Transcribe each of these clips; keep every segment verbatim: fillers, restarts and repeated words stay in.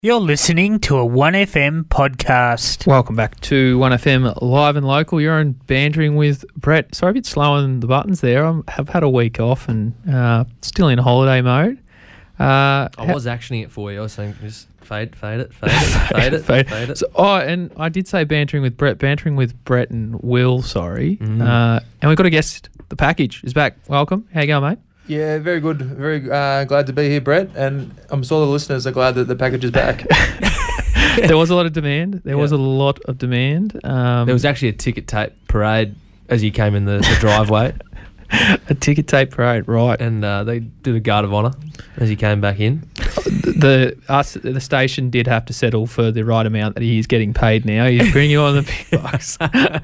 You're listening to a one F M podcast. Welcome back to one F M Live and Local. You're on Bantering with Brett. Sorry, a bit slow on the buttons there. I have had a week off and uh, still in holiday mode. Uh, I was actioning it for you. I was saying just fade, fade it, fade it, fade it, fade. fade it. So, oh, and I did say Bantering with Brett. Bantering with Brett and Will, sorry. Mm. Uh, and we've got a guest. The package is back. Welcome. How you going, mate? Yeah, very good. Very uh, glad to be here, Brett. And I'm sure the listeners are glad that the package is back. There was a lot of demand. There Yeah. was a lot of demand. Um, There was actually a ticket tape parade as you came in the, the driveway, a ticket tape parade, right? and uh, they did a guard of honour as you came back in. The us the station did have to settle for the right amount that he is getting paid now. He's bringing on the big bucks.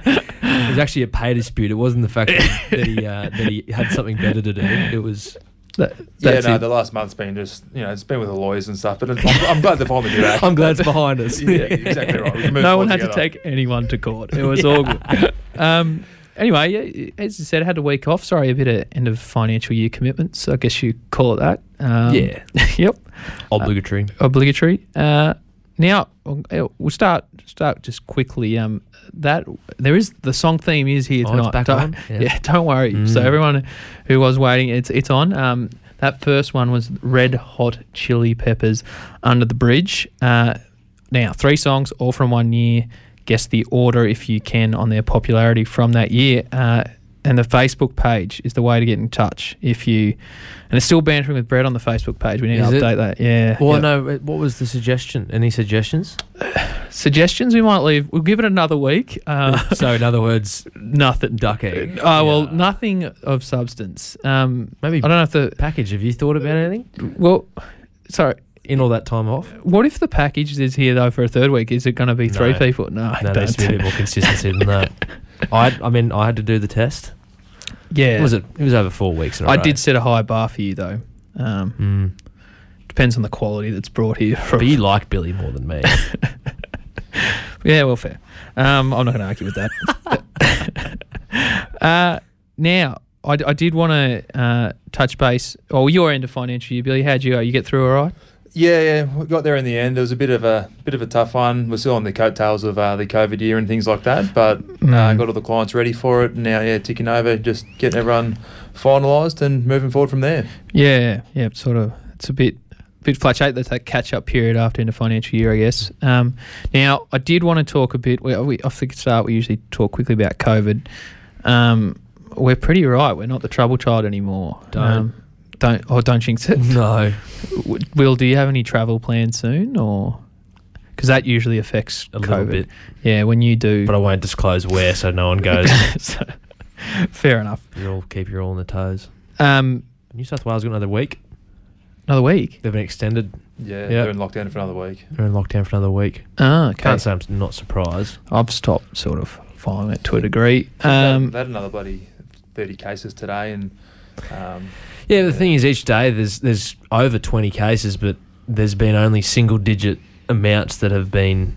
It was actually a pay dispute. It wasn't the fact that, that he uh, that he had something better to do. It was That, yeah, that's no, it. the last month's been just, you know, it's been with the lawyers and stuff, but it's, I'm, I'm glad they're finally back. I'm glad it's behind us. Yeah, exactly right. We can move No one forward had to together. take anyone to court. It was all good. Um, anyway, yeah, as I said, I had a week off. Sorry, a bit of end of financial year commitments. I guess you call it that. Um, Yeah. Yep. Obligatory. Obligatory. Uh, now we'll start start just quickly. Um, that there is the song theme is here Oh, tonight. it's back don't, on? Yeah. Yeah. don't worry. Mm. So everyone who was waiting, it's it's on. Um, that first one was Red Hot Chili Peppers, Under the Bridge. Uh, now three songs, all from one year. Guess the order if you can on their popularity from that year. Uh, and the Facebook page is the way to get in touch. If you, and it's still Bantering with Brett on the Facebook page. We need Is to it? update that. Yeah. Well, Yep. no. What was the suggestion? Any suggestions? Suggestions we might leave. We'll give it another week. Uh, So, in other words, nothing. duck egg. Oh well, Yeah. nothing of substance. Um, Maybe I don't know if the package. Have you thought about anything well. Sorry. in all that time off? What if the package is here though for a third week? Is it going to be three No. people? No, No, there needs to be a bit more consistency than that. I, I mean, I had to do the test. Yeah, It was it? It was over four weeks. In a I row. did set a high bar for you though. Um, Mm. depends on the quality that's brought here. From, But you like Billy more than me. yeah, well, fair. Um, I'm not going to argue with that. uh, now, I, I did want to uh, touch base. Oh, your end of financial year, Billy. How'd you go? You get through all right? Yeah, yeah, we got there in the end. It was a bit of a bit of a tough one. We're still on the coattails of uh, the COVID year and things like that, but uh, Mm. got all the clients ready for it. And now, yeah, ticking over, just getting everyone finalised and moving forward from there. Yeah, yeah, it's sort of. It's a bit, bit flat shape. That's that catch-up period after end of financial year, I guess. Um, now, I did want to talk a bit. We, we off the start, we usually talk quickly about COVID. Um, we're pretty right. We're not the trouble child anymore. Don't. Um, don't or don't jinx it. No. W- Will, do you have any travel plans soon, or because that usually affects A COVID? little bit. Yeah, when you do. But I won't disclose where so no one goes. So, fair enough. You all keep your all on the toes. Um, New South Wales got another week. another week. They've been extended. Yeah, Yep. they're in lockdown for another week. They're in lockdown for another week. Ah, okay. Can't say I'm not surprised. I've stopped sort of following it to a degree. Um, Um, they had another bloody thirty cases today, and um, Yeah, the thing is, each day there's there's over twenty cases, but there's been only single digit amounts that have been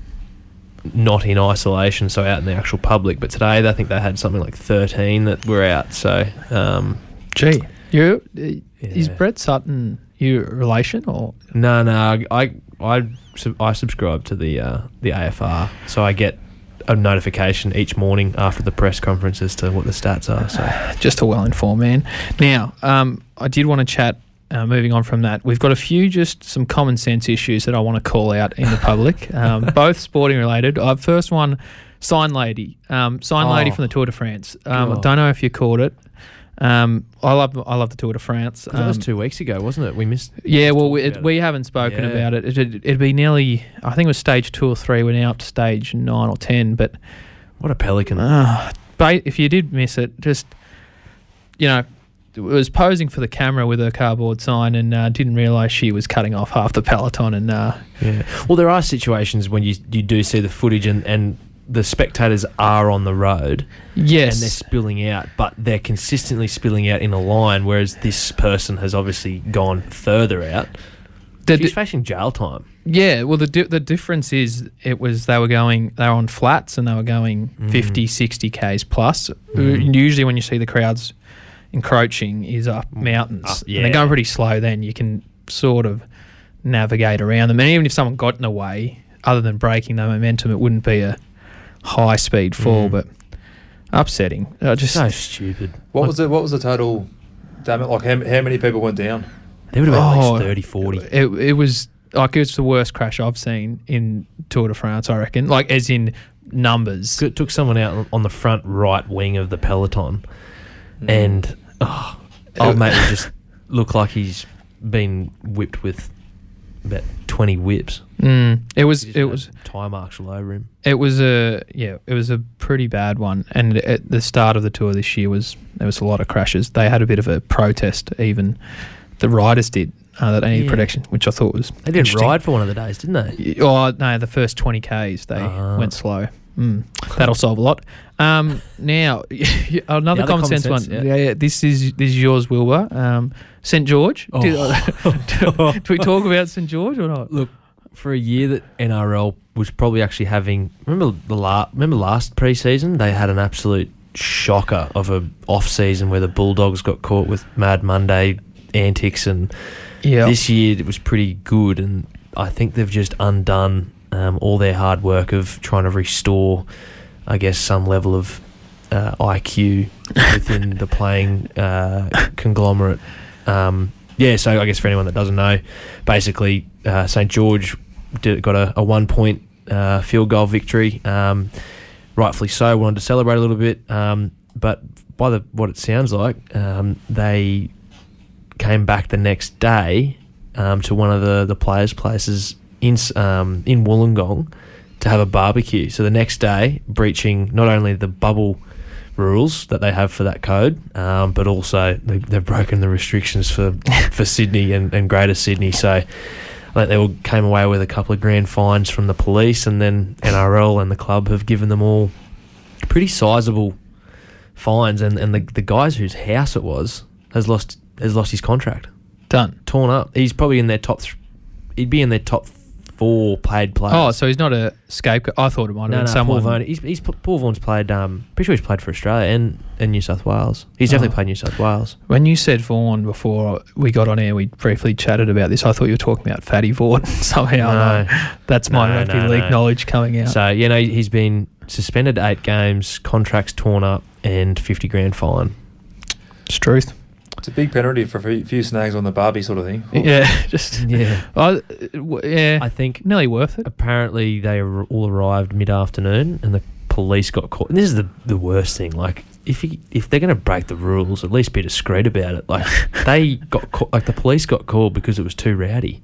not in isolation, so out in the actual public. But today, I think they had something like thirteen that were out. So, um, Gee, you is Yeah. Brett Sutton your relation or? no, no, I I sub- I subscribe to the uh, the A F R, so I get a notification each morning after the press conference as to what the stats are. So, Just a well-informed man. Now, um, I did want to chat. Uh, moving on from that, we've got a few just some common sense issues that I want to call out in the public, um, both sporting related. Uh, first one, sign lady, um, sign lady Oh. from the Tour de France. Um, I God. don't know if you caught it. Um, I love I love the Tour de France. 'cause that was Um, two weeks ago, wasn't it? We missed. Yeah, well, talked we, it, about we haven't spoken Yeah. about it. It'd, it'd be nearly, I think it was stage two or three. We're now up to stage nine or ten. But What a pelican! uh, ba- if you did miss it, just, you know, it was posing for the camera with her cardboard sign and uh, didn't realise she was cutting off half the peloton. And uh, Yeah. Well, there are situations when you you do see the footage and, and the spectators are on the road yes, and they're spilling out, but they're consistently spilling out in a line, whereas this person has obviously gone further out. the, She's facing jail time. yeah. Well, the di- the difference is it was they were going they were on flats and they were going Mm. fifty, sixty k's plus. Mm. Usually, when you see the crowds encroaching, is up mountains. Up, And they're yeah. going pretty slow. Then you can sort of navigate around them. And even if someone got in the way, other than breaking the momentum, it wouldn't be a high speed fall, Mm. but upsetting. Uh, just So stupid. What Like, was the what was the total damage? Like how, how many people went down? There would have been at Oh, least thirty, forty. It, it was like it's the worst crash I've seen in Tour de France, I reckon. Like as in numbers. It took someone out on the front right wing of the peloton, Mm. and oh, old mate would just look like he's been whipped with about twenty whips. Mm, it was Just it had was tire marks all over him. it was a yeah it was a pretty bad one. And at the start of the tour this year was there was a lot of crashes. They had a bit of a protest. Even the riders did uh, that they needed Yeah. protection, which I thought was They didn't interesting. ride for one of the days, didn't they? Oh no, the first twenty Ks they Ah. went slow. Mm, that'll solve a lot. Um, now another The other common sense, common sense, one. yeah. Yeah. yeah, this is this is yours, Wilbur. Um, Saint George. Oh. Did, do we talk about Saint George or not? Look, for a year that N R L was probably actually having, remember the la- remember last pre-season they had an absolute shocker of a off season where the Bulldogs got caught with Mad Monday antics, and Yeah. this year it was pretty good, and I think they've just undone um, all their hard work of trying to restore, I guess, some level of uh, I Q within the playing uh, conglomerate. Um, yeah, so I guess for anyone that doesn't know, basically uh, Saint George did, got a, a one-point uh, field goal victory. Um, rightfully so, wanted to celebrate a little bit, um, but by the what it sounds like, um, they came back the next day um, to one of the, the players' places in um, in Wollongong to have a barbecue. So the next day, breaching not only the bubble rules that they have for that code, um, but also they, they've broken the restrictions for for Sydney and, and Greater Sydney. So I think they all came away with a couple of grand fines from the police, and then N R L and the club have given them all pretty sizable fines. And, and the the guys whose house it was has lost has lost his contract, Done. torn up. He's probably in their top. Th- he'd be in their top four paid players. Oh, so he's not a scapegoat. I thought it might have no, been no, someone. Paul Vaughan. He's, he's Paul Vaughan's played. Um, pretty sure he's played for Australia and, and New South Wales. He's definitely Oh. played New South Wales. When you said Vaughan before we got on air, we briefly chatted about this. I thought you were talking about Fatty Vaughan somehow. No. No, that's might No, have to no, be leak no. knowledge coming out. So you know he's been suspended eight games, contracts torn up, and fifty grand fine. It's truth. It's a big penalty for a few- few snags on the Barbie sort of thing. Yeah, just Yeah, I, w- yeah, I think nearly worth it. apparently they ar- all arrived mid-afternoon, and the police got caught. And this is the the worst thing. Like if you, if they're going to break the rules, at least be discreet about it. Like they got caught, like the police got called because it was too rowdy.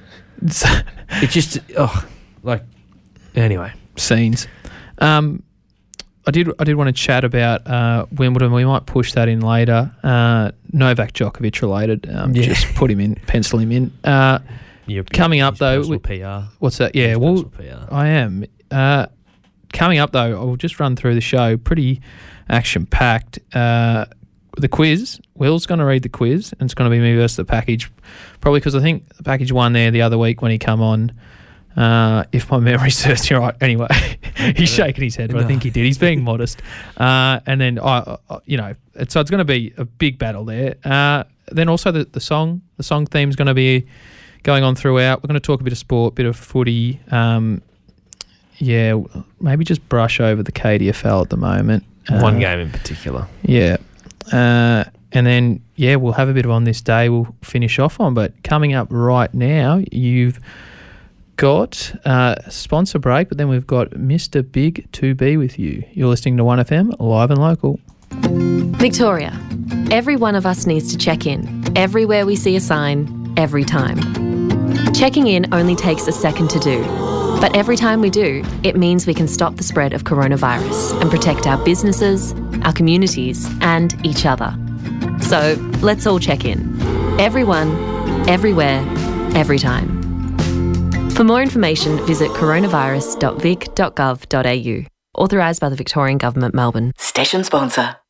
It just oh like anyway. Scenes. Um, I did. I did want to chat about uh, Wimbledon. We might push that in later. Uh, Novak Djokovic related. Um, Yeah. Just put him in. Pencil him in. Uh, Yeah, Coming up, his though, personal we- P R. what's that? Yeah. His Well, personal P R. I am. Uh, coming up though, I'll just run through the show. Pretty action packed. Uh, the quiz. Will's going to read the quiz, and it's going to be me versus the package. Probably because I think the package won there the other week when he come on. Uh, if my memory serves me right. Anyway, he's shaking his head, but I think he did. He's being modest. Uh, and then I, I you know, it's, so it's going to be a big battle there. Uh, then also the the song, the song theme is going to be going on throughout. We're going to talk a bit of sport, bit of footy. Um, yeah, maybe just brush over the K D F L at the moment. Uh, One game in particular. Yeah. Uh, and then, yeah, we'll have a bit of On This Day we'll finish off on. But coming up right now, you've got uh, a sponsor break, but then we've got Mister Big to be with you. You're listening to one F M, live and local. Victoria. Every one of us needs to check in. Everywhere we see a sign, every time. Checking in only takes a second to do. But every time we do, it means we can stop the spread of coronavirus and protect our businesses, our communities, and each other. So let's all check in. Everyone, everywhere, every time. For more information, visit coronavirus dot vic dot gov dot a u. Authorised by the Victorian Government, Melbourne. Station sponsor.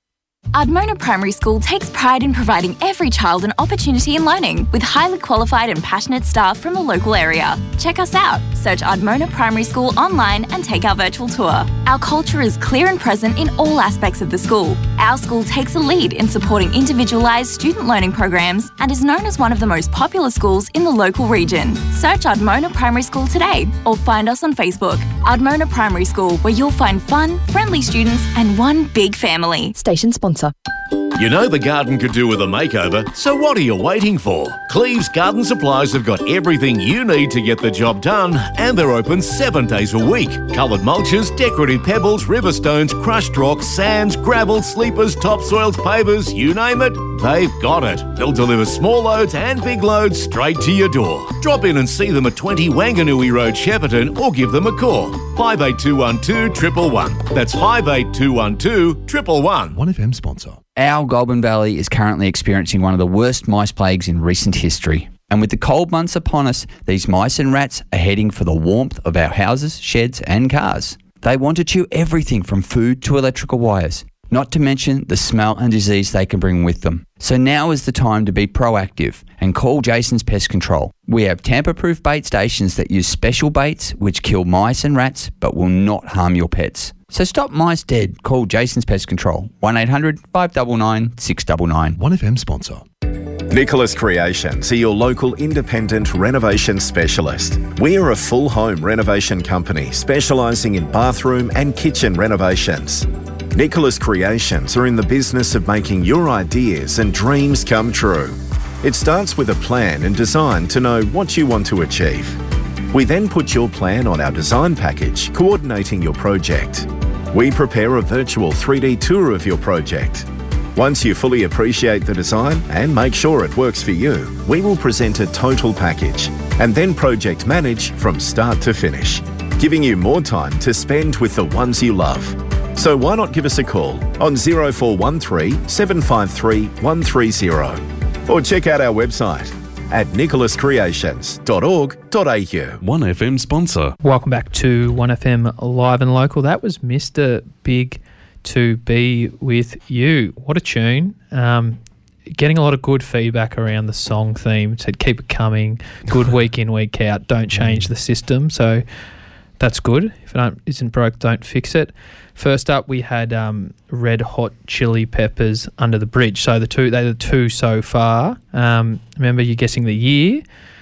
Ardmona Primary School takes pride in providing every child an opportunity in learning with highly qualified and passionate staff from the local area. Check us out. Search Ardmona Primary School online and take our virtual tour. Our culture is clear and present in all aspects of the school. Our school takes a lead in supporting individualised student learning programs and is known as one of the most popular schools in the local region. Search Ardmona Primary School today or find us on Facebook. Ardmona Primary School, where you'll find fun, friendly students and one big family. Station sponsor. You know the garden could do with a makeover, so what are you waiting for? Cleves Garden Supplies have got everything you need to get the job done, and they're open seven days a week. Coloured mulches, decorative pebbles, river stones, crushed rocks, sands, gravel, sleepers, topsoils, pavers, you name it, they've got it. They'll deliver small loads and big loads straight to your door. Drop in and see them at twenty Wanganui Road, Shepparton, or give them a call. five eight two one two, one one one. That's five eight two one two, one one one. one F M sponsor. Our Goulburn Valley is currently experiencing one of the worst mice plagues in recent history. And with the cold months upon us, these mice and rats are heading for the warmth of our houses, sheds and cars. They want to chew everything from food to electrical wires, not to mention the smell and disease they can bring with them. So now is the time to be proactive and call Jason's Pest Control. We have tamper-proof bait stations that use special baits which kill mice and rats but will not harm your pets. So stop mice dead. Call Jason's Pest Control. one eight hundred, five nine nine, six nine nine. one F M sponsor. Nicholas Creations are your local independent renovation specialist. We are a full home renovation company specialising in bathroom and kitchen renovations. Nicholas Creations are in the business of making your ideas and dreams come true. It starts with a plan and design to know what you want to achieve. We then put your plan on our design package, coordinating your project. We prepare a virtual three D tour of your project. Once you fully appreciate the design and make sure it works for you, we will present a total package and then project manage from start to finish, giving you more time to spend with the ones you love. So why not give us a call on zero four one three, seven five three, one three zero or check out our website at nicholas creations dot org dot a u. one F M sponsor. Welcome back to one F M Live and Local. That was Mister Big to Be With You. What a tune. Um, getting a lot of good feedback around the song theme. Said keep it coming. Good week in, week out. Don't change the system. So that's good. If it don't, isn't broke, don't fix it. First up, we had um, Red Hot Chili Peppers, Under the Bridge. So the two, they're the two so far. Um, remember, you're guessing the year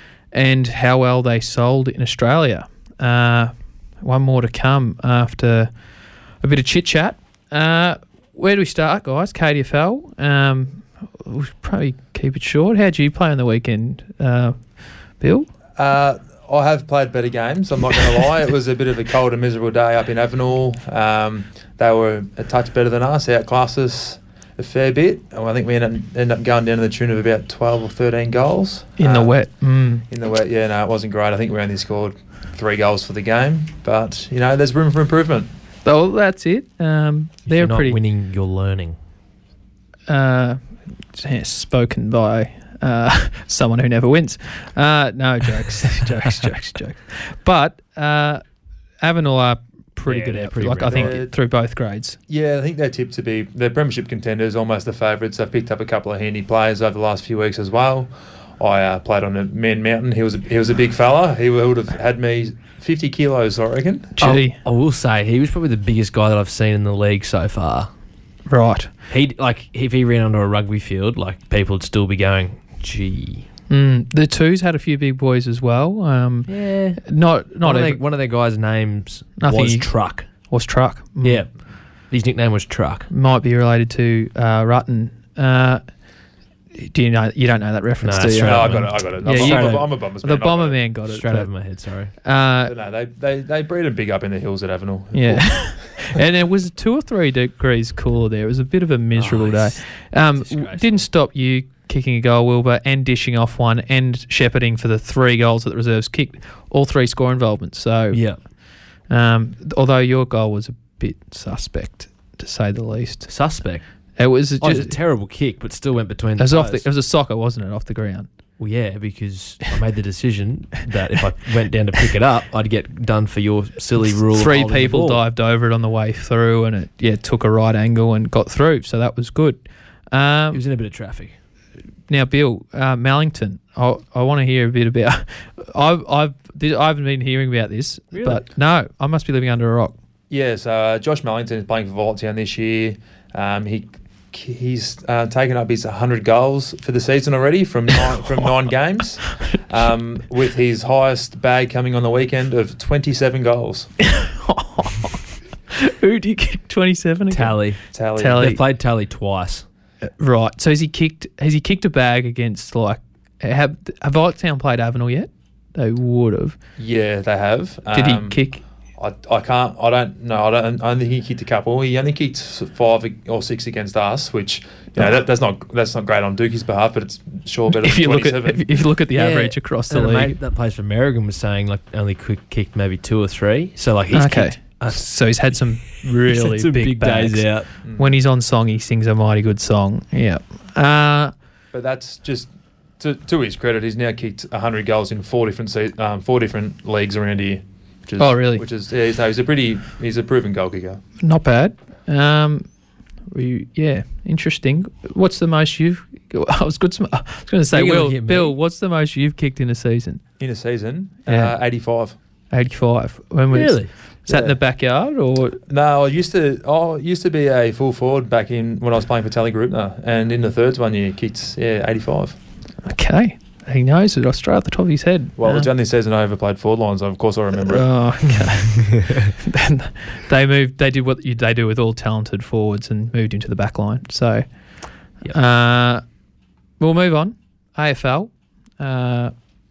and how well they sold in Australia. Uh, one more to come after a bit of chit-chat. Uh, where do we start, guys? K D F L. Um, we'll probably keep it short. How'd you play on the weekend, uh, Bill? Uh, I have played better games, I'm not going to lie. It was a bit of a cold and miserable day up in Avenel. Um, they were a touch better than us, outclassed us a fair bit. I think we ended up, ended up going down to the tune of about twelve or thirteen goals. In um, the wet. Mm. In the wet, yeah, no, it wasn't great. I think we only scored three goals for the game. But, you know, there's room for improvement. Oh, that's it. Um, If they're you're not pretty winning, you're learning. Uh, yeah, spoken by uh, someone who never wins. Uh, no, jokes, jokes, jokes, jokes. But uh, Avenel are pretty Yeah, good they're outfit. pretty Like I good. think Yeah. through both grades. Yeah, I think they're tipped to be they're premiership contenders, almost the favourites. They've picked up a couple of handy players over the last few weeks as well. I uh, played on a Man Mountain. He was a, he was a big fella. He would have had me fifty kilos, I reckon. Gee, I will say he was probably the biggest guy that I've seen in the league so far. right. He like if he ran onto a rugby field, like people would still be going, "Gee." Mm, the twos had a few big boys as well. Um, Yeah. not not One of, every, their, one of their guys' names Nothing was you- Truck. was Truck. Mm, Yeah. His nickname was Truck. might be related to uh, Rutten. Uh, do you know? You don't know that reference, No, do you? straight No, I up. got it. I got it. Yeah, I'm, you- I'm, a, I'm a Bombers The man. I've got Bomber it. Man got it. Straight but, over my head, sorry. Uh, But no, they, they, they breed them big up in the hills at Avenel. Yeah, and it was two or three degrees cooler there. It was a bit of a miserable Oh, day. it's Um, disgraceful. didn't stop you kicking a goal, Wilbur, and dishing off one, and shepherding for the three goals that the reserves kicked. All three score involvements. So, Yeah. um, although your goal was a bit suspect, to say the least, Suspect. it was Oh, it was a just, terrible kick, but still went between it the was off the, toes. it was a soccer, wasn't it, off the ground? Well, yeah, because I made the decision that if I went down to pick it up, I'd get done for your silly rule. Three of holding the people ball. dived over it on the way through, and it yeah took a right angle and got through, so that was good. Um, It was in a bit of traffic. Now, Bill, uh, Mallington, I, I want to hear a bit about. I've I've did, I haven't been hearing about this, Really? but no, I must be living under a rock. Yeah, so uh, Josh Mallington is playing for Voltown this year. Um, he he's uh, taken up his one hundred goals for the season already from nine, from nine games, um, with his highest bag coming on the weekend of twenty-seven goals. Who did he kick twenty-seven again? Tally. Tally. Tally. They've played Tally twice. Right. So has he kicked? Has he kicked a bag against like? Have have Voltown played Avenel yet? They would have. Yeah, they have. Did Um, he kick? I, I can't. I don't know. I don't. I don't think he kicked a couple. He only kicked five or six against us, which you know that, that's not that's not great on Dookie's behalf, but it's sure better If than you look at twenty-seven. if you look at the Yeah, average across the and a league, mate that plays for Merrigan was saying like only quick kicked maybe two or three. So like he's okay. kicked us. So he's had some really He's had some big, big bags. days out. When he's on song, he sings a mighty good song. Yeah. Uh, But that's just to, to his credit. He's now kicked one hundred goals in four different se- um, four different leagues around here. Which is, Oh, really? Which is yeah. So he's a pretty. He's a proven goal kicker. not bad. Um, we, yeah, interesting. What's the most you've? I was good. I was going to say, You're gonna Will, hit me. Bill, what's the most you've kicked in a season? In a season, Yeah. uh, eighty-five. eighty-five. When was Really? Is that in Yeah. the backyard or? No, I used to. I used to be a full forward back in when I was playing for Tally Grupner, and in the thirds one year, kicked yeah eighty-five. Okay, he knows it. Straight off the top of his head. Well, Uh, it's the only season I ever played forward lines. Of course, I remember it. Oh, okay. Then they moved. They did what you, they do with all talented forwards and moved into the back line. So, Yep. uh, we'll move on. A F L, uh,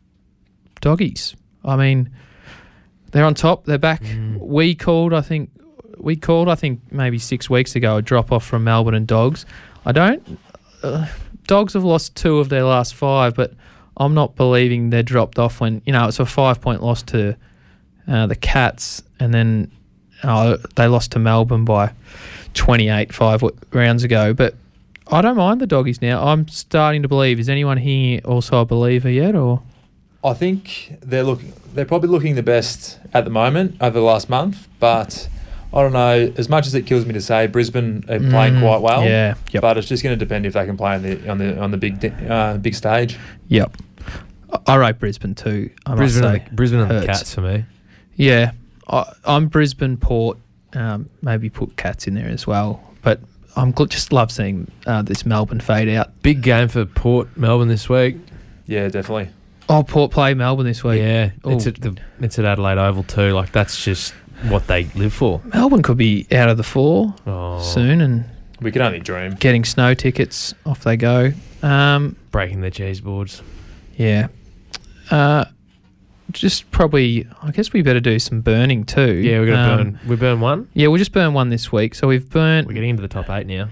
doggies. I mean, they're on top. They're back. Mm. We called. I think we called. I think maybe six weeks ago a drop off from Melbourne and Dogs. I don't. Uh, Dogs have lost two of their last five, but I'm not believing they're dropped off when, you know, it's a five-point loss to uh, the Cats, and then uh, they lost to Melbourne by twenty-eight five w- rounds ago. But I don't mind the Doggies now. I'm starting to believe. Is anyone here also a believer yet? Or I think they're looking. They're probably looking the best at the moment over the last month, but I don't know. As much as it kills me to say, Brisbane are playing Mm, quite well. yeah, yep. But it's just going to depend if they can play on the on the on the big di- uh, big stage. Yep. I rate Brisbane too. I Brisbane, must and say. the, Brisbane and the Hurts. Cats for me. Yeah, I, I'm Brisbane, Port. Um, maybe put Cats in there as well. But I'm gl- just love seeing uh, this Melbourne fade out. Big game for Port Melbourne this week. Yeah, definitely. Oh, Port play Melbourne this week. Yeah, Ooh. it's at the it's at Adelaide Oval too. Like that's just what they live for. Melbourne could be out of the four Oh, soon and We can only dream. getting snow tickets. Off they go. Um, breaking their cheese boards. yeah. Uh, just probably, I guess we better do some burning too. Yeah, we're gonna Um, burn. We burn one. Yeah, we'll just burn one this week. So we've burnt. We're getting into the top eight now.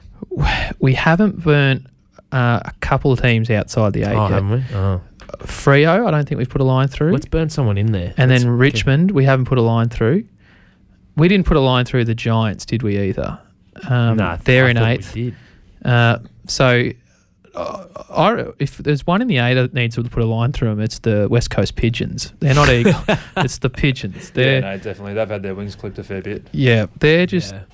We haven't burnt uh, a couple of teams outside the eight Oh, yet. haven't we? Oh, Freo, I don't think we've put a line through. let's burn someone in there. and Let's then get- Richmond, we haven't put a line through. We didn't put a line through the Giants, did we either? Um, Nah, they're I in thought we eighth. did. Uh, so, uh, I, if there's one in the eight that needs to put a line through them, it's the West Coast Pigeons. They're not Eagle. It's the Pigeons. Yeah, They're no, definitely. They've had their wings clipped a fair bit. yeah, they're just. Yeah.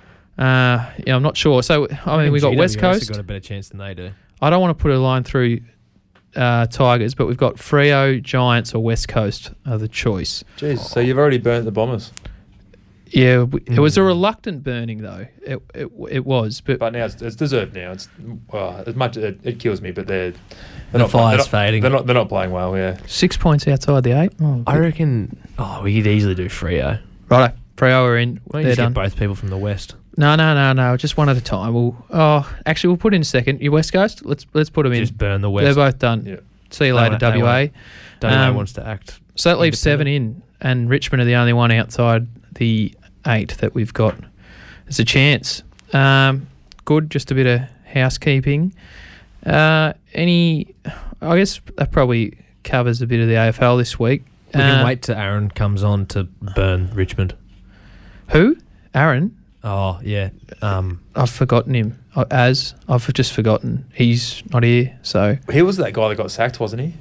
Uh, yeah, I'm not sure. So I mean, we got G W S West have Coast. got a better chance than they do. I don't want to put a line through uh, Tigers, but we've got Freo, Giants, or West Coast are the choice. Jeez, so you've already burnt the Bombers, Yeah, we, it was a Mm. reluctant burning though. It it, it was, but but now it's, it's deserved. Now it's well, as much it, it kills me, but they're, they're The not, fire's they're not, fading. They're not. They're not playing well. Yeah. six points outside the eight. Oh, I reckon. Oh, we could easily do Freo. Righto, Freo are in. Why don't you They're just done. get both people from the west? No, no, no, no. Just one at a time. We'll. Oh, actually, we'll put in a second. You West Coast. Let's let's put them in. Just burn the west. They're both done. Yeah. See you They later, won't- they W A. won't. W A Um, wants to act. So that leaves seven in, and Richmond are the only one outside the eight that we've got. There's a chance. Um, good, just a bit of housekeeping. Uh, any, I guess that probably covers a bit of the A F L this week. We can Uh, wait till Aaron comes on to burn Richmond. Who? Aaron? Oh yeah. Um, I've forgotten him. uh, as I've just forgotten. He's not here, so He was that guy that got sacked, wasn't he?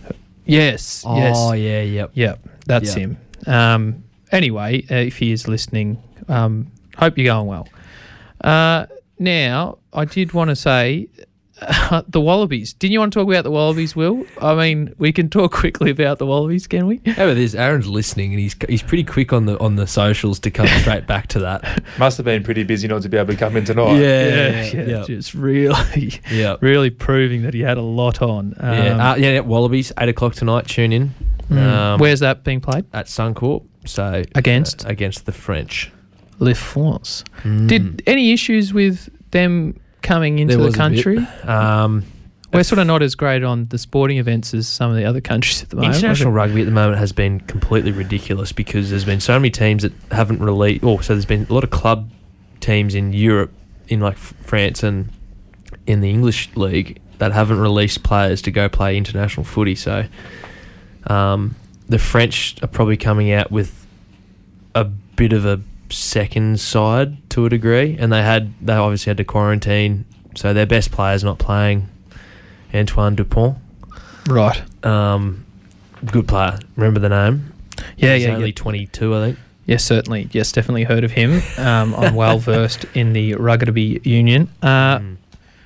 yes, Oh, yes, yeah, yep. yep, that's Yep. him. Um, anyway, uh, if he is listening, um, hope you're going well. Uh, now, I did want to say uh, the Wallabies. Didn't you want to talk about the Wallabies, Will? I mean, we can talk quickly about the Wallabies, can we? How about this? Aaron's listening, and he's he's pretty quick on the on the socials to come straight back to that. Must have been pretty busy not to be able to come in tonight. yeah, yeah, yeah. just really, Yeah. really proving that he had a lot on. Um, yeah, uh, yeah, yeah, Wallabies, eight o'clock tonight. Tune in. mm, Um, Where's that being played? at Suncorp? So Against? uh, against the French. Le France. Mm. Did any issues with them coming into There the was a bit. country? Um, We're sort of not as great on the sporting events as some of the other countries at the moment. International rugby at the moment has been completely ridiculous because there's been so many teams that haven't released. Oh, so there's been a lot of club teams in Europe, in like F- France and in the English league, that haven't released players to go play international footy. So um, the French are probably coming out with a bit of a second side to a degree, and they had they obviously had to quarantine, so their best player's not playing. Antoine Dupont. Right. Um, good player. Remember the name? Yeah, He's yeah, only yeah. twenty-two, I think. Yes, certainly. Yes, definitely heard of him. Um, I'm well versed in the rugby union. Uh, Mm.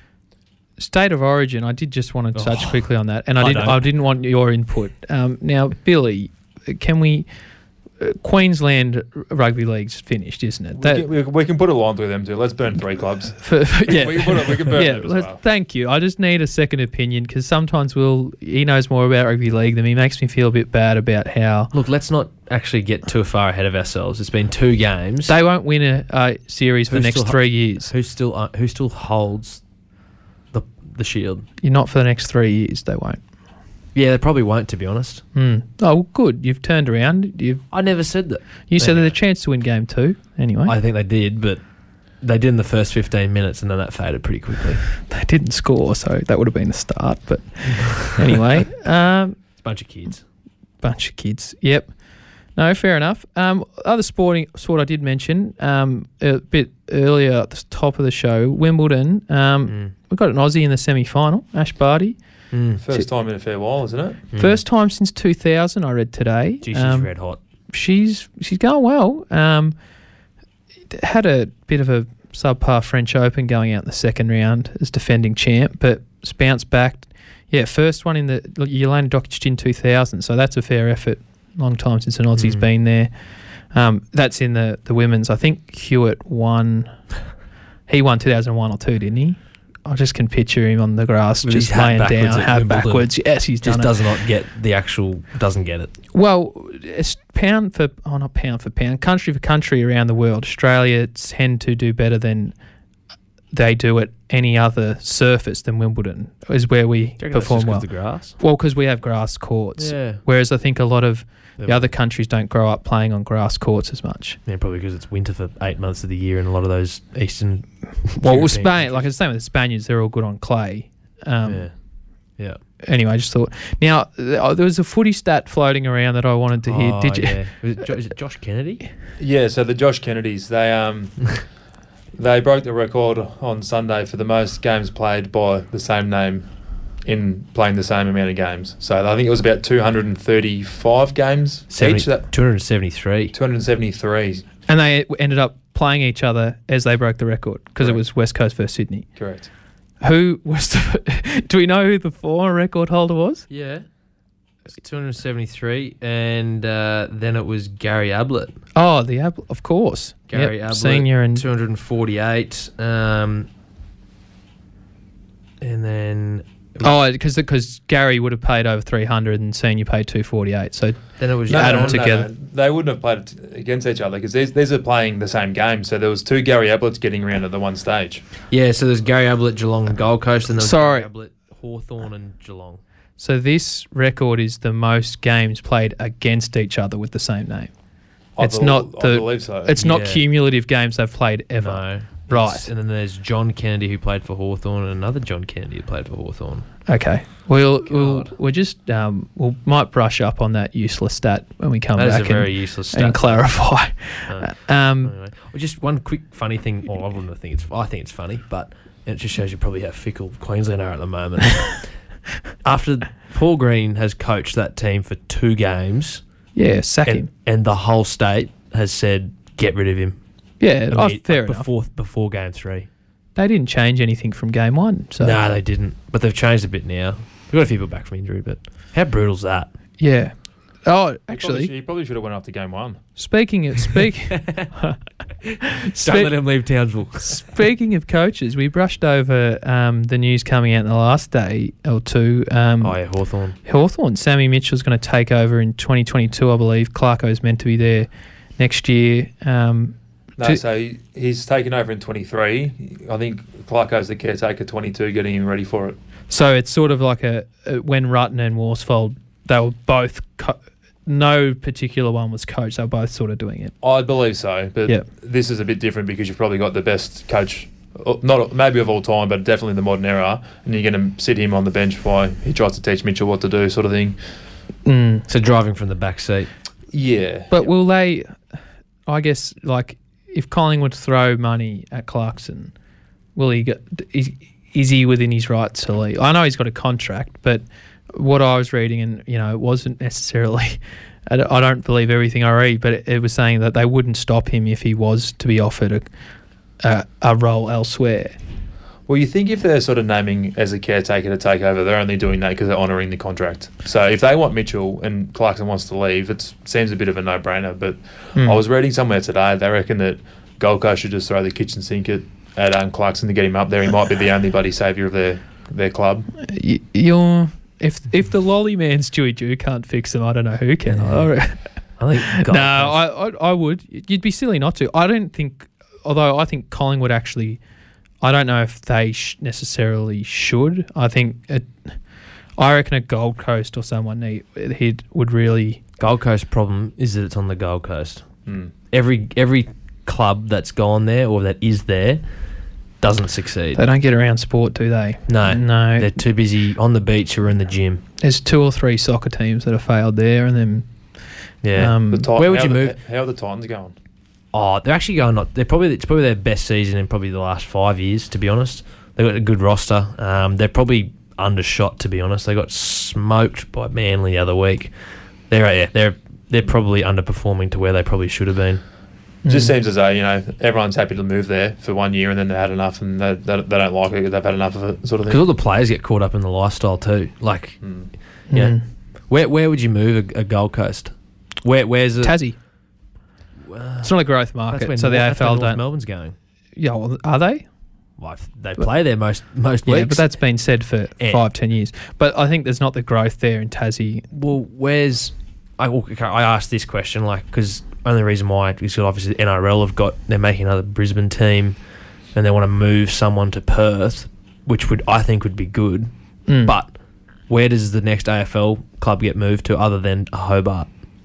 State of origin. I did just want to touch Oh, quickly on that, and I I didn't. know. I didn't want your input. Um, now, Billy, can we? Uh, Queensland Rugby League's finished, isn't it? We, That- can, we, we can put a line through them too. Let's burn three clubs. For, for- yeah, We can put it- we can burn yeah. it as let's- well. Thank you. I just need a second opinion because sometimes Will he knows more about rugby league than me. Makes me feel a bit bad about how Look, let's not actually get too far ahead of ourselves. It's been two games. they won't win a, a series for Who the next still ha- three years. who still uh, who still holds the the shield? You're not for the next three years. They won't. Yeah, they probably won't, to be honest. Mm. Oh, well, good. You've turned around. You've I never said that. you said Yeah. there's a chance to win game two. Anyway, I think they did, but they did in the first fifteen minutes, and then that faded pretty quickly. they didn't score, so that would have been the start. But anyway, um, It's a bunch of kids. bunch of kids. Yep. No, fair enough. Um, other sporting sport I did mention um, a bit earlier at the top of the show, Wimbledon. Um, Mm. We've got an Aussie in the semi-final, Ash Barty. Mm. First time in a fair while, isn't it? Mm. First time since two thousand, I read today. Gee, she's Um, red hot. she's she's going well. Um, had a bit of a subpar French Open going out in the second round as defending champ, but it's bounced back. Yeah, first one in the Jelena Dokic in two thousand, so that's a fair effort. Long time since an Aussie's Mm. been there. Um, that's in the, the women's. I think Hewitt won. He won two thousand one or two, didn't he? I just can picture him on the grass, With just his hat laying backwards down, at hat Wimbledon. backwards. Yes, he's Just done it. does not get the actual. Doesn't get it. Well, it's pound for oh not pound for pound, country for country around the world, Australia tend to do better than they do at any other surface than Wimbledon is where we perform well. The grass. Well, because we have grass courts, Yeah. whereas I think a lot of the other countries don't grow up playing on grass courts as much. Yeah, probably because it's winter for eight months of the year in a lot of those eastern. Well, European Spain, countries. like I was saying with the Spaniards, they're all good on clay. Um, yeah, yeah. Anyway, I just thought. Now, th- there was a footy stat floating around that I wanted to hear. Oh, Did you? Yeah. Was it, Jo- is it Josh Kennedy? Yeah, so the Josh Kennedys, they um they broke the record on Sunday for the most games played by the same name in playing the same amount of games. So I think it was about two hundred thirty-five games each. That two hundred seventy-three. two hundred seventy-three, And they ended up playing each other as they broke the record because it Correct. was West Coast versus Sydney. correct. Who was the? Do we know who the former record holder was? Yeah. two hundred seventy-three, and uh, then it was Gary Ablett. Oh, the Ab- of course, Gary Yep, Ablett, senior and two hundred forty-eight. Um, and then oh, because because Gary would have paid over three hundred and senior paid two forty eight. So then it was add them no, together. no. They wouldn't have played it against each other because these, these are playing the same game. So there was two Gary Ablets getting around at the one stage. yeah. So there's Gary Ablett, Geelong, and Gold Coast, and there was Sorry. Gary Ablett, Hawthorn, and Geelong. So this record is the most games played against each other with the same name. I It's bel- not I the- believe so. It's not Yeah. cumulative games they've played ever. No. Right. It's- And then there's John Kennedy who played for Hawthorn, and another John Kennedy who played for Hawthorn. Okay. We'll we'll God. we'll just um we might brush up on that useless stat when we come That is back a and, very useless stat. and clarify. Uh, um, Anyway, well, just one quick funny thing. Well, I wouldn't think it's. I think it's funny, but it just shows you probably how fickle Queensland are at the moment. After Paul Green has coached that team for two games, Yeah, sack and, him. and the whole state has said get rid of him. Yeah, I oh, mean, fair like, enough. before before game three. They didn't change anything from game one. So No, they didn't. But they've changed a bit now. They've got a few people back from injury, but how brutal's that? yeah. Oh, He probably, actually, should, he probably should have went after game one. speaking of speak, Don't Spe- let him leave Townsville. speaking of coaches, we brushed over um, the news coming out in the last day or two. Um, Oh, yeah, Hawthorn. Hawthorn, Sammy Mitchell's going to take over in twenty twenty-two, I believe. Clarko's meant to be there next year. Um, No, to- so he- he's taken over in twenty-three. I think Clarko's the caretaker twenty-two, getting him ready for it. So it's sort of like a, a when Rutten and Worsfold, they were both co- no particular one was coach. They were both sort of doing it. I believe so, but Yep. this is a bit different because you've probably got the best coach, uh, not maybe of all time, but definitely in the modern era, and you're going to sit him on the bench while he tries to teach Mitchell what to do, sort of thing. Mm. So driving from the back seat. Yeah, But will they? I guess like if Collingwood throw money at Clarkson, will he get? Is, is he within his rights to leave? I know he's got a contract, but what I was reading, and you know, it wasn't necessarily. I don't- I don't believe everything I read, but it, it was saying that they wouldn't stop him if he was to be offered a a, a role elsewhere. Well, you think if they're sort of naming as a caretaker to take over, they're only doing that because they're honouring the contract. So if they want Mitchell and Clarkson wants to leave, it seems a bit of a no-brainer. But Hmm. I was reading somewhere today, they reckon that Gold Coast should just throw the kitchen sink at, at um, Clarkson to get him up there. He might be the only bloody saviour of their, their club. Y- You're if if the lolly man Stewie Jew can't fix them, I don't know who can. I I think. no, I, I I would. You'd be silly not to. I don't think. Although I think Collingwood actually, I don't know if they sh- necessarily should. I think it, I reckon a Gold Coast or someone need, he'd would really. Gold Coast problem is that it's on the Gold Coast. Hmm. Every every club that's gone there or that is there doesn't succeed. They don't get around sport, do they? No, No. they're too busy on the beach or in the gym. There's two or three soccer teams that have failed there, and then Yeah. um, The Ti- Where would how you the- move? How are the Titans going? Oh, they're actually going. Not, they're probably it's probably their best season in probably the last five years. To be honest, they've got a good roster. Um, they're probably undershot. To be honest, they got smoked by Manly the other week. They're yeah, they're they're probably underperforming to where they probably should have been. It just Mm. seems as though, you know, everyone's happy to move there for one year and then they had enough and they, they, they don't like it. They've had enough of it, sort of Because thing. all the players get caught up in the lifestyle too. Like, Mm. yeah, Mm. where where would you move a, a Gold Coast? Where where's it? Tassie. Uh, It's not a growth that's market, where so the North- A that's F L where North don't. Melbourne's going. Yeah, well, are they? Well, they play there most most Yeah, weeks. but that's been said for Yeah. five, ten years. But I think there's not the growth there in Tassie. Well, where's I? well, okay, I asked this question like because only reason why is because obviously N R L have got they're making another Brisbane team, and they want to move someone to Perth, which would I think would be good. Mm. But where does the next A F L club get moved to other than Hobart?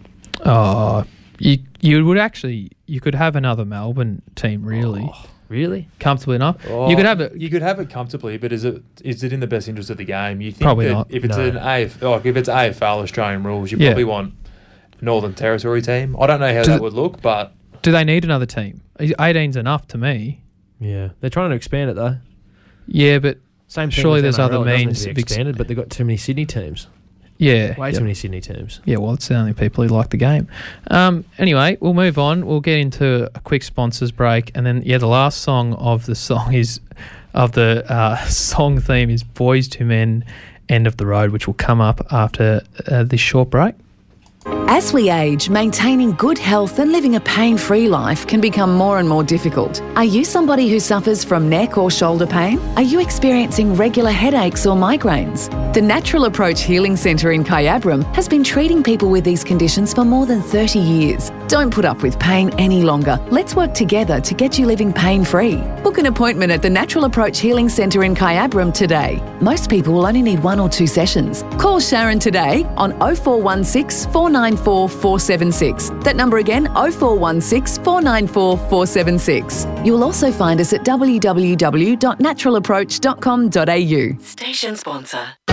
Oh, you you would actually you could have another Melbourne team really Oh, really? comfortably enough. Oh, you could have it. You could have it comfortably, but is it is it in the best interest of the game? You think Probably that not. if it's No. an A F, like if it's A F L Australian rules, you Yeah. probably want Northern Territory team. I don't know how Do that the- would look, but Do they need another team? eighteen's enough to me. Yeah, they're trying to expand it though. Yeah, but Same thing. Surely with there's N R L, other it doesn't need means to of be ex- expanded, but they've got too many Sydney teams. yeah, Way yeah. too many Sydney teams. Yeah, well, it's the only people who like the game. Um, anyway, we'll move on. We'll get into a quick sponsors break, and then yeah, the last song of the song is of the uh, song theme is "Boys to Men, End of the Road," which will come up after uh, this short break. As we age, maintaining good health and living a pain-free life can become more and more difficult. Are you somebody who suffers from neck or shoulder pain? Are you experiencing regular headaches or migraines? The Natural Approach Healing Centre in Kyabram has been treating people with these conditions for more than thirty years. Don't put up with pain any longer. Let's work together to get you living pain-free. Book an appointment at the Natural Approach Healing Centre in Kyabram today. Most people will only need one or two sessions. Call Sharon today on oh four one six, four nine four, four seven six. That number again, oh four one six, four nine four, four seven six. You'll also find us at w w w dot natural approach dot com dot a u. Station sponsor.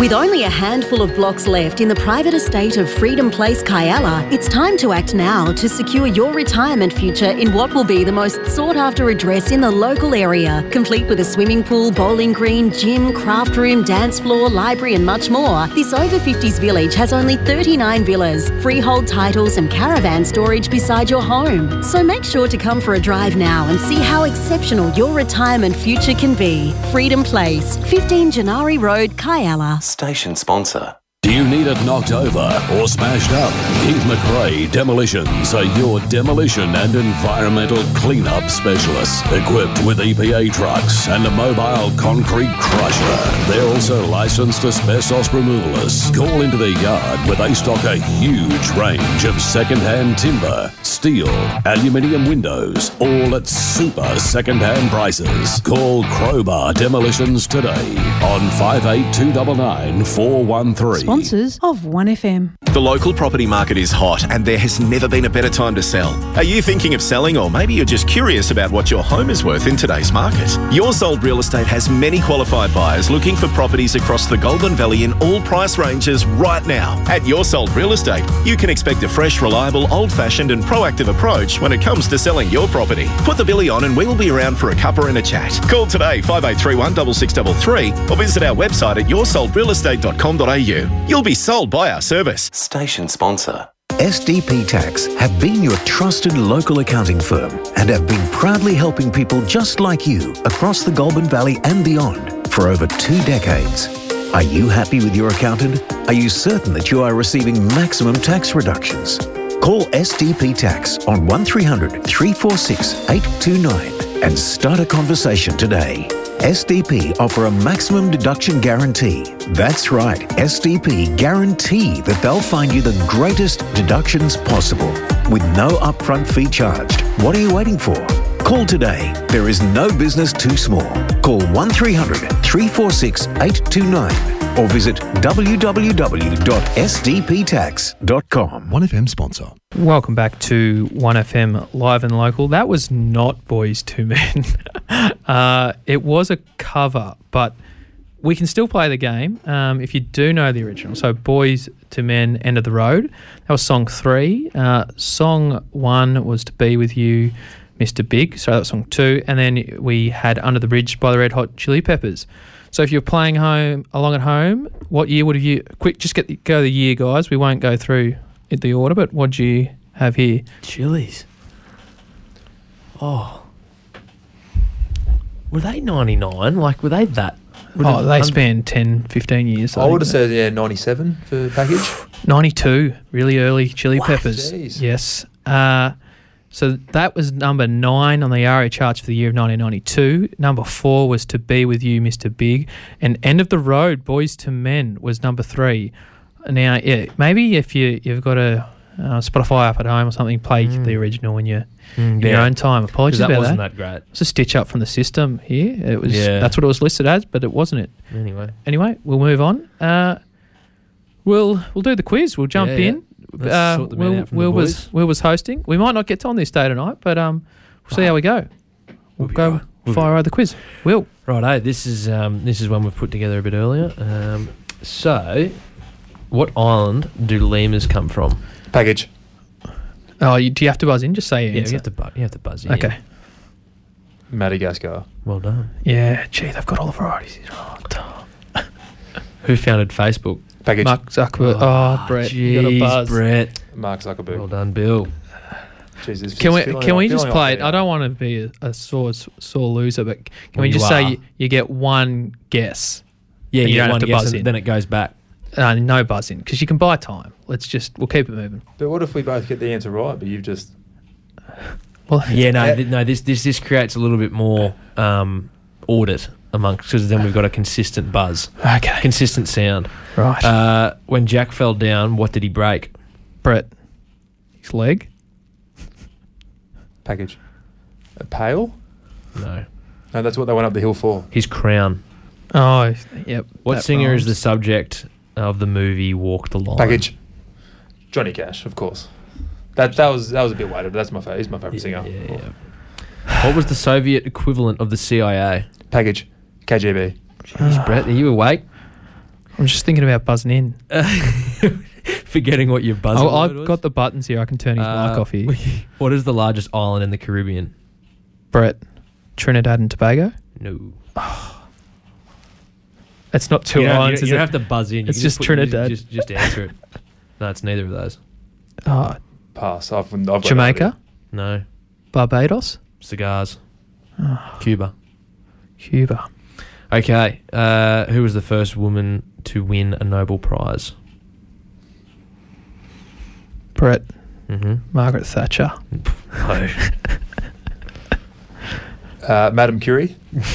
With only a handful of blocks left in the private estate of Freedom Place, Kyalla, it's time to act now to secure your retirement future in what will be the most sought-after address in the local area, complete with a swimming pool, bowling green, gym, craft room, dance floor, library and much more. This over fifties village has only thirty-nine villas, freehold titles and caravan storage beside your home. So make sure to come for a drive now and see how exceptional your retirement future can be. Freedom Place, fifteen Janari Road, Kyalla. Station sponsor. Do you need it knocked over or smashed up? Keith McRae Demolitions are your demolition and environmental cleanup specialists. Equipped with E P A trucks and a mobile concrete crusher. They're also licensed asbestos removalists. Call into their yard where they stock a huge range of second-hand timber, steel, aluminium windows, all at super second-hand prices. Call Crowbar Demolitions today on five eight two nine nine four one three. Sponsors of one F M. The local property market is hot and there has never been a better time to sell. Are you thinking of selling, or maybe you're just curious about what your home is worth in today's market? Your Sold Real Estate has many qualified buyers looking for properties across the Goulburn Valley in all price ranges right now. At Your Sold Real Estate, you can expect a fresh, reliable, old-fashioned and proactive approach when it comes to selling your property. Put the billy on and we will be around for a cuppa and a chat. Call today five eight three one six six three three or visit our website at your sold real estate dot com dot a u. You'll be sold by our service. Station sponsor. S D P Tax have been your trusted local accounting firm and have been proudly helping people just like you across the Goulburn Valley and beyond for over two decades. Are you happy with your accountant? Are you certain that you are receiving maximum tax reductions? Call S D P Tax on one three hundred three four six eight two nine and start a conversation today. S D P offer a maximum deduction guarantee. That's right, S D P guarantee that they'll find you the greatest deductions possible with no upfront fee charged. What are you waiting for? Call today. There is no business too small. Call one three hundred three four six eight two nine or visit w w w dot s d p tax dot com. one F M sponsor. Welcome back to one F M Live and Local. That was not Boys to Men. uh, it was a cover, but we can still play the game um, if you do know the original. So Boys to Men, End of the Road. That was song three. Uh, song one was To Be With You, Mister Big. So that was song two. And then we had Under the Bridge by the Red Hot Chili Peppers. So if you're playing home along at home, what year would have you... Quick, just get the, go the year, guys. We won't go through it, the order, but what do you have here? Chili's. Oh. Were they ninety-nine? Like, were they that? Oh, they spanned ten, fifteen years. I, I would have said, yeah, ninety-seven for package. ninety-two, really early Chili What? Peppers. Jeez. Yes. Uh, so that was number nine on the A R I charts for the year of nineteen ninety-two. Number four was To Be With You, Mister Big. And End of the Road, Boys to Men, was number three. Now, yeah, maybe if you, you've got a uh, Spotify up at home or something, play Mm. the original when you're Mm, in yeah. your own time. Apologies 'Cause that about wasn't that. that great. It's a stitch up from the system here. It was Yeah. That's what it was listed as, but it wasn't it. Anyway. Anyway, we'll move on. Uh, we'll we'll do the quiz. We'll jump Yeah, yeah. in. Let's Uh, sort the men Will, out from Will the was boys. Will was hosting. We might not get on this day tonight, but um, we'll see how we go. We'll go We'll fire over the quiz. Will. Righto, this is um, this is one we've put together a bit earlier. Um, so, what island do lemurs come from? Package. Oh, you, do you have to buzz in? Just say your Yeah, answer. you have to bu- you have to buzz in. Okay. Madagascar. Well done. Yeah, gee, they've got all the varieties. Oh, Who founded Facebook? Package. Mark Zuckerberg. Oh, Brett, you got a Jeez, buzz. Brett. Mark Zuckerberg. Well done, Bill. Jesus, Can we feeling can like- we just feeling play like it? that. I don't want to be a, a sore sore loser, but can Well, we you just say are. you, you get one guess? Yeah, And you you get don't one have to guess buzz and in. then it goes back. Uh, no buzz in because you can buy time. Let's just we'll keep it moving. But what if we both get the answer right, but you've just... Well, Yeah, no, th- no. This this this creates a little bit more um, audit amongst, because then we've got a consistent buzz, Okay. consistent sound. Right. Uh, when Jack fell down, what did he break? Brett. His leg. Package. A pail? No, No, that's what they went up the hill for. his crown. Oh, yep. What that singer is rhymes. the subject of the movie Walk the Line? Package. Johnny Cash, of course. That that was that was a bit weighted, but that's my favorite. He's my favorite singer. Yeah, yeah. What was the Soviet equivalent of the C I A? Package. K G B. Jeez, Brett, are you awake? I'm just thinking about buzzing in. Forgetting what your buzzer Oh, word I've was. got the buttons here. I can turn his Uh, mic off here. What is the largest island in the Caribbean? Brett, Trinidad and Tobago? No. It's not two you don't, islands, you is don't it? have to buzz in. You It's can just put- Trinidad. Just, just answer it. No, it's neither of those. Oh, Pass. I've, I've got Jamaica? No. Barbados? Cigars. Oh, Cuba. Cuba. Okay. Uh, who was the first woman to win a Nobel Prize? Brett. Mm-hmm. Margaret Thatcher. No. Uh, Madame Curie.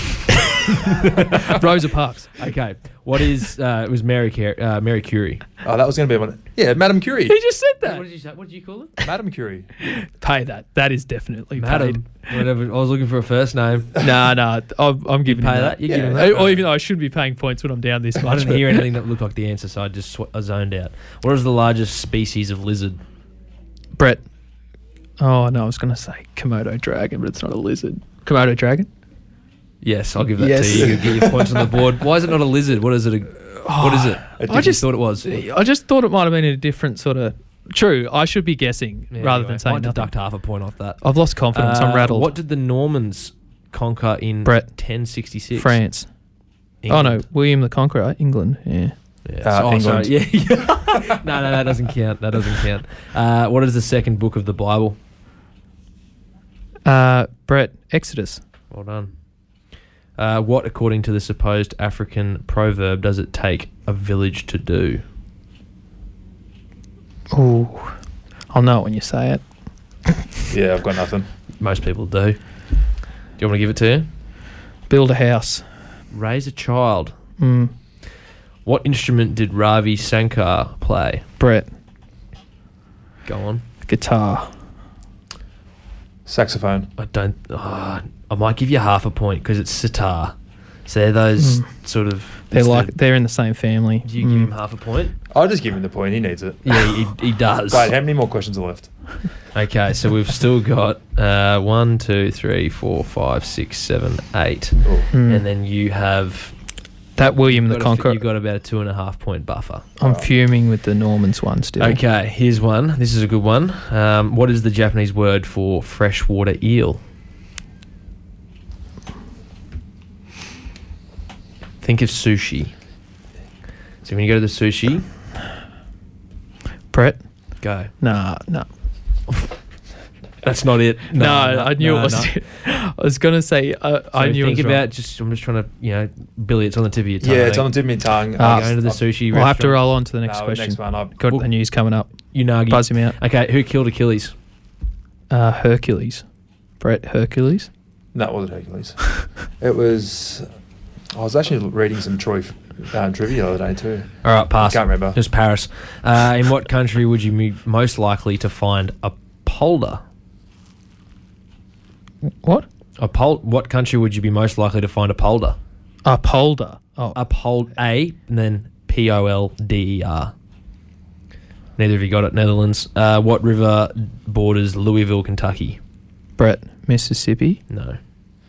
Rosa Parks. Okay. What is uh, it was Mary Car- uh, Mary Curie? Oh, that was going to be one. Yeah, Madame Curie. He just said that. What did you say? What did you call it? Madame Curie. Pay that. That is definitely Madam. Whatever. I was looking for a first name. paid. Nah, nah. I'm, I'm giving pay him that? that. You Yeah. give him that? Or even though I should be paying points when I'm down this I much. didn't but- hear anything that looked like the answer, so I just sw- I zoned out. What is the largest species of lizard? Brett. Oh, no, I was going to say Komodo dragon, but it's not a lizard. Komodo dragon? Yes, I'll give that Yes. to you. You get your points on the board. Why is it not a lizard? What is it? A, what is it? I just thought it was. I just thought it might have been a different sort of. True, I should be guessing Yeah, rather anyway, than saying might nothing. deduct half a point off that. I've lost confidence. I'm Uh, rattled. What did the Normans conquer in Brett. ten sixty-six? France. England. Oh no, William the Conqueror, England. Yeah. Yeah. Uh, oh, sorry. England. Yeah. yeah. no, no, that doesn't count. That doesn't count. Uh, what is the second book of the Bible? Uh, Brett, Exodus. Well done. Uh, what, according to the supposed African proverb, does it take a village to do? Ooh, I'll know it when you say it. Yeah, I've got nothing. Most people do. Do you want me to give it to you? Build a house. Raise a child. Mm. What instrument did Ravi Shankar play? Brett, Go on. guitar. Saxophone. I don't. Uh, I might give you half a point because it's sitar. So they're those Mm. sort of. They're it's like the- they're in the same family. do you give him half a point? I'll just give him the point. He needs it. Yeah, he, he does. Wait, how many more questions are left? Okay, so we've still got uh, one, two, three, four, five, six, seven, eight, Oh. Mm. and then you have That William the got a- Conqueror. You've got about a two and a half point buffer. I'm fuming with the Normans one still. Okay, here's one. This is a good one. Um, what is the Japanese word for freshwater eel? Think of sushi. So when you go to the sushi, Brett. go. Nah, nah. That's not it. No, I knew no, it was. no. I was gonna say uh, So I knew think it was about wrong. just. I'm just trying to, you know, Billy. It's on the tip of your tongue. Yeah, I it's on think. the tip of my tongue. Ah, You're going to the sushi. We'll have to restaurant. roll on to the next No, question. next one. I've- Got Well- the news coming up. Unagi. Buzz him out. Okay, who killed Achilles? Uh, Hercules. Brett Hercules. No, it wasn't Hercules. It was. I was actually reading some Troy uh, trivia the other day too. All right, pass. Can't remember. It was Paris. Uh, in what country would you be most likely to find a polder? What? A pol- What country would you be most likely to find a polder? A polder. Oh, A pold A and then P O L D E R. Neither of you got it. Netherlands. Uh, what river borders Louisville, Kentucky? Brett Mississippi. No.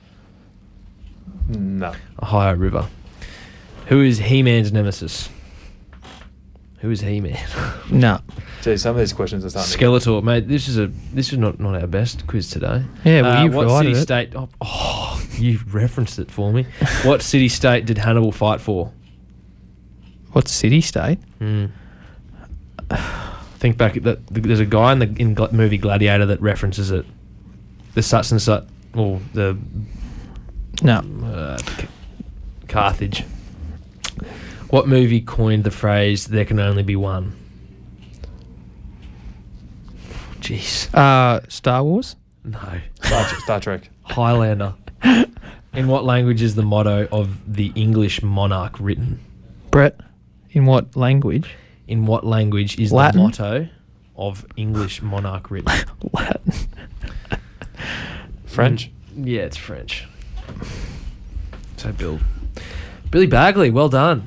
No. Ohio River. Who is He-Man's nemesis? Who is He-Man? No. Gee, some of these questions are starting. Skeletor, mate. This is a this is not, not our best quiz today. Yeah, well, Uh, you what provided city it. state? Oh, oh, you referenced it for me. What city state did Hannibal fight for? What city state? Hmm. Think back. At that there's a guy in the in gla- movie Gladiator that references it. The such and such, or the No. uh, C- Carthage. What movie coined the phrase "there can only be one"? Jeez. Uh, Star Wars. No. Star, Star Trek. Highlander. In what language is the motto of the English monarch written? Brett. In what language? In what language is Latin? the motto of English monarch written? Latin. French. Yeah, it's French. So, Bill. Billy Bagley, well done.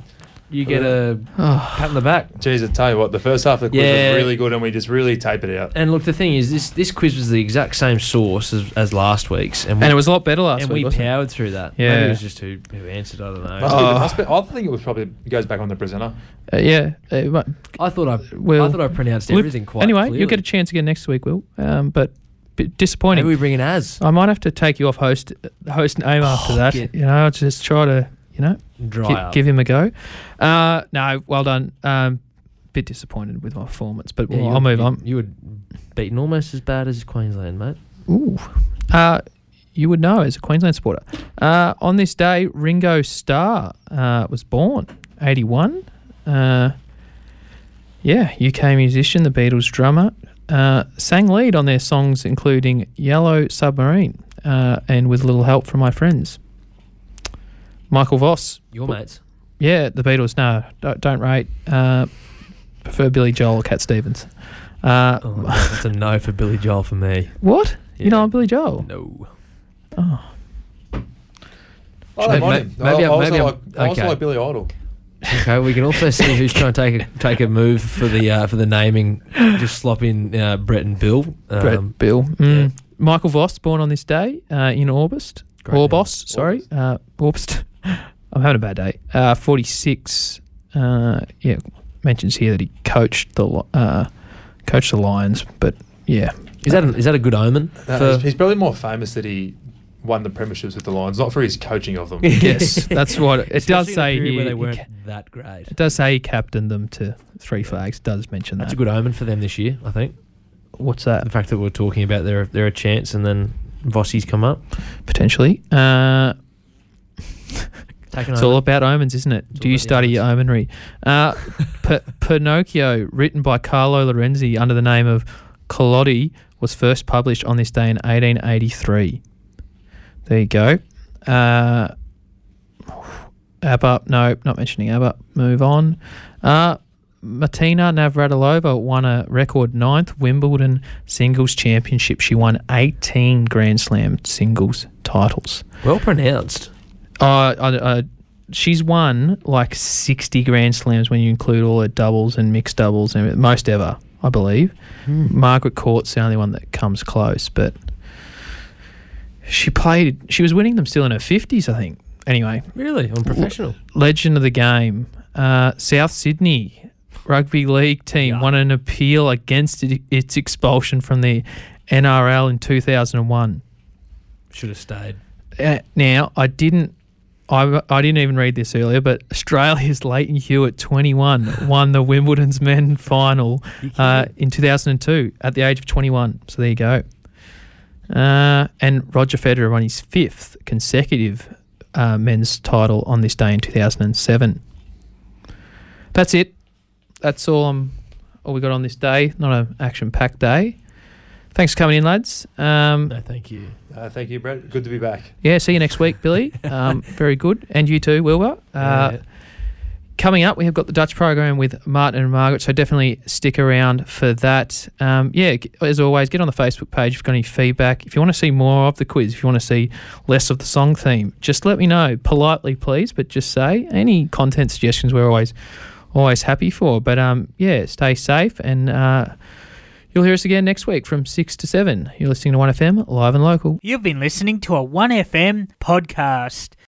you get a pat on the back. Jeez, I tell you what, the first half of the quiz Yeah. was really good, and we just really tape it out. And look, the thing is, this this quiz was the exact same source as, as last week's, and, we, And it was a lot better last and week, we wasn't it? powered through that. Yeah. Maybe it was just who, who answered. I don't know. Must be, Oh. must be, I think it was probably it goes back on the presenter. Uh, yeah. Uh, but- I thought I Will- I thought I pronounced Will- everything quite Anyway, clearly. you'll get a chance again next week, Will. Um, but bit disappointing. Maybe we bring an Az. I might have to take you off host host name after that. get- You know, I'll just try to, you know, Dry gi- up. give him a go. Uh, no, well done. Um, bit disappointed with my performance, but Yeah, well, you I'll were- move you, on. You were beaten almost as bad as Queensland, mate. Ooh. Uh, you would know as a Queensland supporter. Uh, on this day, Ringo Starr uh, was born, eighty-one. Uh, yeah, U K musician, the Beatles drummer. Uh, sang lead on their songs including Yellow Submarine uh, and With a Little Help from My Friends. Michael Voss. Your mates. Yeah, the Beatles, no, don't, don't rate. Uh, prefer Billy Joel or Cat Stevens. Uh, Oh, that's a no for Billy Joel for me. what? You know I'm Billy Joel? No. Oh. I don't Maybe- mind him. maybe I, I I'm- also maybe I'm- like, I also okay. like Billy Idol. Okay, we can also see who's trying to take a, take a move for the uh, for the naming. Just slop in uh, Brett and Bill. Um, Brett Bill. Mm. Michael Voss, born on this day uh, in August. Great Orbos, sorry. Uh, August. I'm having a bad day. Uh, forty-six. Uh, yeah, mentions here that he coached the Li- uh, coached the Lions, but yeah. Is that a, is that a good omen? No, for, he's, he's probably more famous that he won the premierships with the Lions, not for his coaching of them. Yes, that's what it Especially does in a say period here. where they He weren't ca- that great. It does say he captained them to three flags. It does mention That's that. a good omen for them this year, I think. What's that? The fact that we're talking about they're, they're a chance and then Vossi's come up. Potentially. Uh, Taking it's over. all about omens, isn't it? Do you about the study omenry? Uh, P- Pinocchio, written by Carlo Lorenzi under the name of Collodi, was first published on this day in eighteen eighty-three. There you go. Uh, ABBA, no, not mentioning ABBA. Move on. Uh, Martina Navratilova won a record ninth Wimbledon singles championship. She won eighteen Grand Slam singles titles. Well pronounced. Uh, uh, uh, she's won like sixty Grand Slams when you include all her doubles and mixed doubles, and most ever, I believe. Hmm. Margaret Court's the only one that comes close, but she played. She was winning them still in her fifties, I think. Anyway, Really? On professional? legend of the game, uh, South Sydney rugby league team won an appeal against it, its expulsion from the N R L in two thousand one. Should have stayed. Uh, now, I didn't I, I didn't even read this earlier, but Australia's Leighton Hewitt, twenty-one, won the Wimbledon's men final uh, in two thousand two at the age of twenty-one. So there you go. Uh, and Roger Federer won his fifth consecutive uh, men's title on this day in two thousand seven. That's it. That's all, um, all we got on this day. Not an action-packed day. Thanks for coming in, lads. Um, No, thank you. Uh, thank you, Brett. Good to be back. Yeah, see you next week, Billy. Um, very good. And you too, Wilbur. Uh, Yeah. Coming up, we have got the Dutch program with Martin and Margaret, so definitely stick around for that. Um, yeah, g- as always, get on the Facebook page if you've got any feedback. If you want to see more of the quiz, if you want to see less of the song theme, just let me know. Politely, please, but just say. Any content suggestions we're always always happy for. But um, yeah, stay safe, and uh, you'll hear us again next week from six to seven. You're listening to one F M, live and local. You've been listening to a one F M podcast.